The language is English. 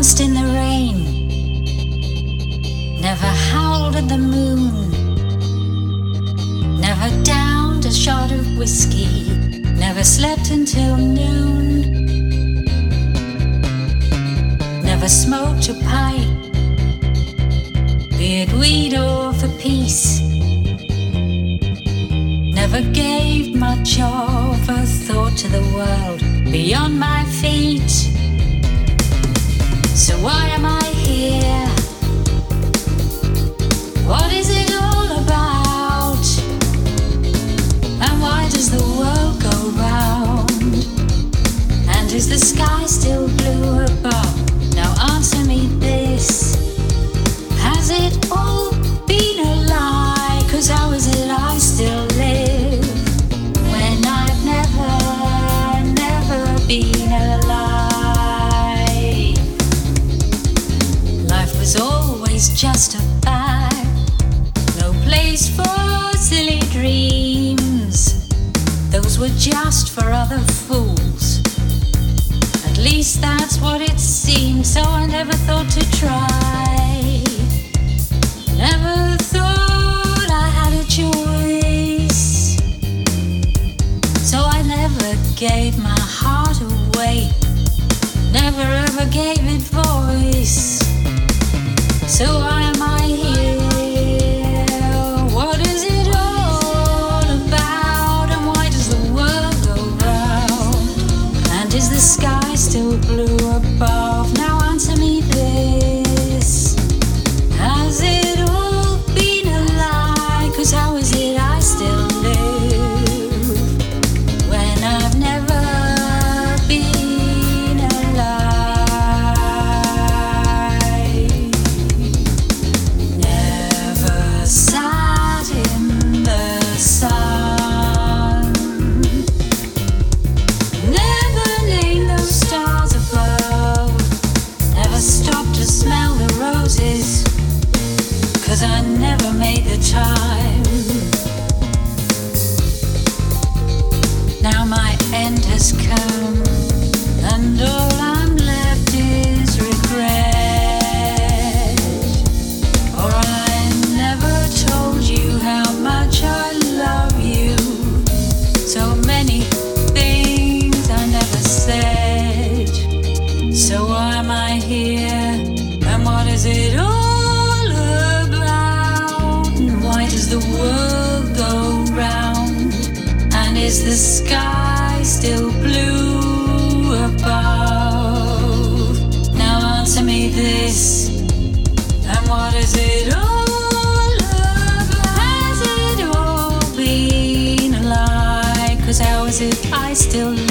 danced in the rain, never howled at the moon, never downed a shot of whiskey, never slept until noon, never smoked a pipe, be it weed or for peace, never gave much of a thought to the world beyond my feet. So why am I here? What is it all about? And why does the world go round? And is the sky still blue above? Now answer me this. Has it all been a lie? 'Cause how is it I still live when I've never been alive? Life was always just a fact, no place for silly dreams. Those were just for other fools. At least that's what it seemed. So I never thought to try, never thought I had a choice. So I never gave my heart away, never ever gave it voice. So why am I here? What is it all about? And why does the world go round? And is the sky still blue above? Now answer me this. Has it all been a lie? 'Cause how is it I still live when I've never been alive? Never sat in the sun, never named those stars above, never stopped to smell the roses, 'cause I never made the time. Now my end has come, and all I'm left is regret. Or I never told you how much I love you. So many things I never said. So why am I here? And what is it all about? And why does the world go round? And is the sky still blue above? Now answer me this. And what is it all about? Has it all been a lie? 'Cause how is it I still